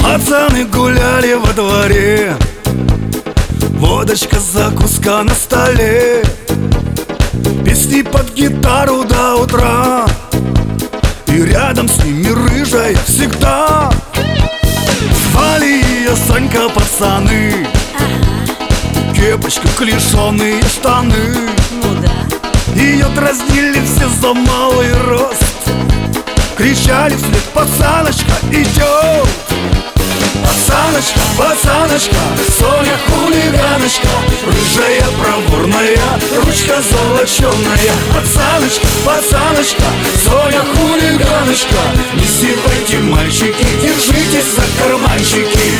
Пацаны гуляли во дворе, водочка, закуска на столе, песни под гитару до утра, и рядом с ними рыжая всегда. Звали ее Сонька, пацаны, кепочка, клешеные штаны. Ее дразнили все за малый рост, кричали вслед: пацаночка идет. Пацаночка, пацаночка, Соня хулиганочка, рыжая, проворная, ручка золоченая. Пацаночка, пацаночка, Соня хулиганочка, не сивайте, мальчики, держитесь за карманчики.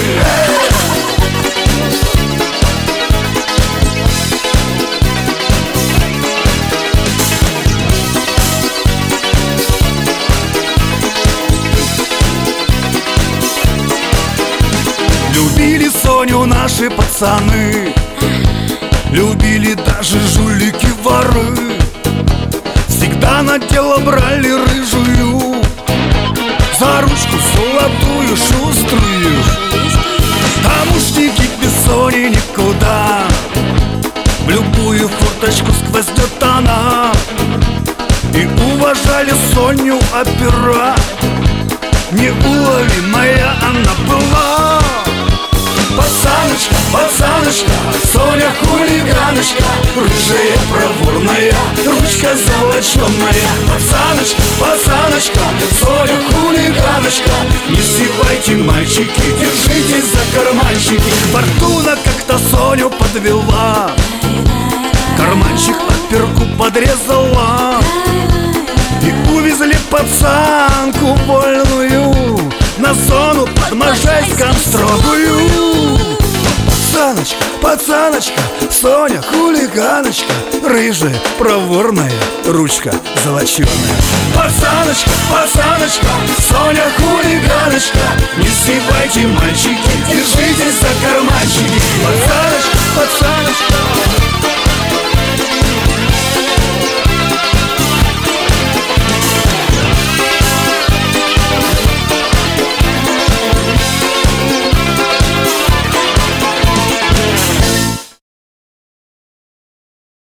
Любили Соню наши пацаны, любили даже жулики-воры. Всегда на дело брали рыжую, за ручку золотую, шуструю. Тамушники без Сони никуда, в любую форточку сквознет она. И уважали Соню опера, неуловимая она была. Пацаночка, пацаночка, Соня хулиганочка, рыжая, проворная, ручка золоченая. Пацаночка, пацаночка, Соня хулиганочка, не сивайте, мальчики, держитесь за карманчики. Фортуна как-то Соню подвела, карманчик оперку подрезала, и увезли пацанку вольную на зону под Можайском строгую. Пацаночка, пацаночка, Соня хулиганочка, рыжая, проворная, ручка золоченая. Пацаночка, пацаночка, Соня хулиганочка, не сивайте, мальчики, держите